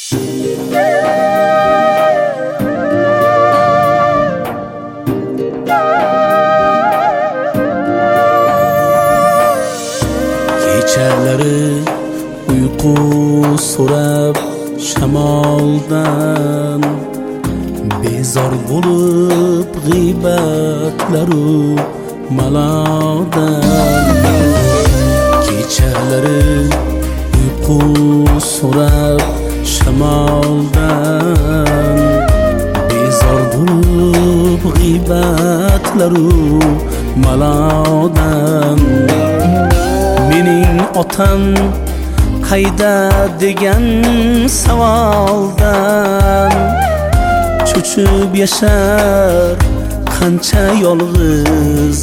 Kechalari uyqu so'rab shamoldan, bezor bo'lib g'iybatlaru malodan. Kechalari uyqu so'rab shamoldan, bezor bo'lib g'iybatlaru malodan. Mening otam qayda degan savoldan cho'chib yashar qancha yolg'iz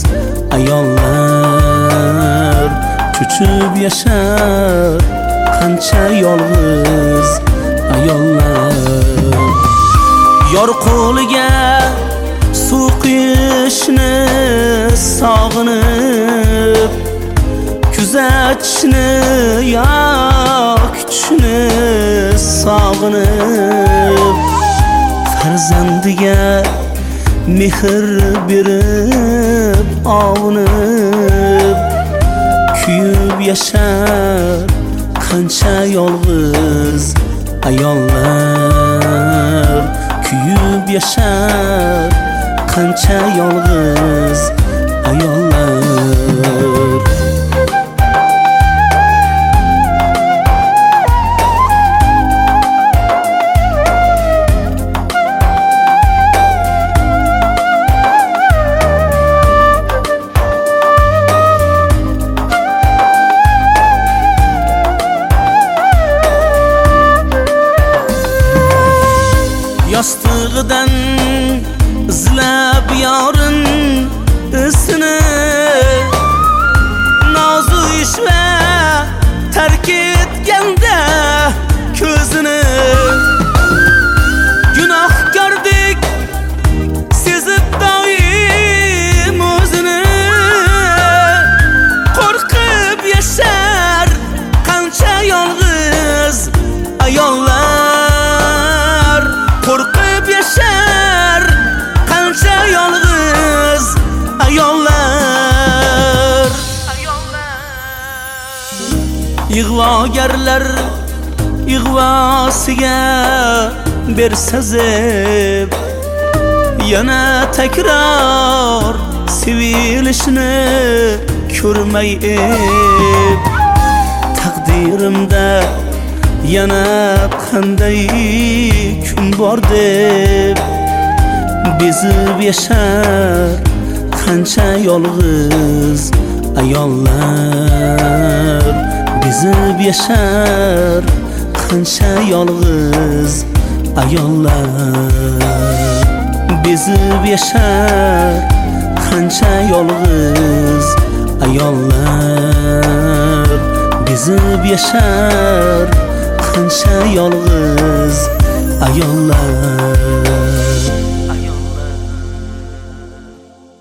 ayollar. Cho'chib yashar qancha yolg'iz ayollar. Yor qo'liga suv quyishni sog'inib, kuzatishni yo kutishni sog'inib, farzandiga mehr berib ovunib, kuyib yashar qancha yolg'iz ayollar. Kuyib yashar qancha yolg'iz ayollar. Yostig'idan izlab yorin izini, nozu ish va tark etganda ko'zini. Gunohkordek sezib doim o'zini, qo'rqib yashar qancha yolg'iz ayollar. Qo'rqib yashar qancha yolg'iz ayollar. Ig'vogarlar ig'vosiga bersa zeb, yana takror sevilishni ko'rmay eb. Taqdirimda yana qanday kun bor deb bezib yashar qancha yolg'iz ayollar. Bezib yashar qancha yolg'iz ayollar. Bezib yashar qancha yolg'iz ayollar. Bezib yashar qancha yolg'iz ayollar.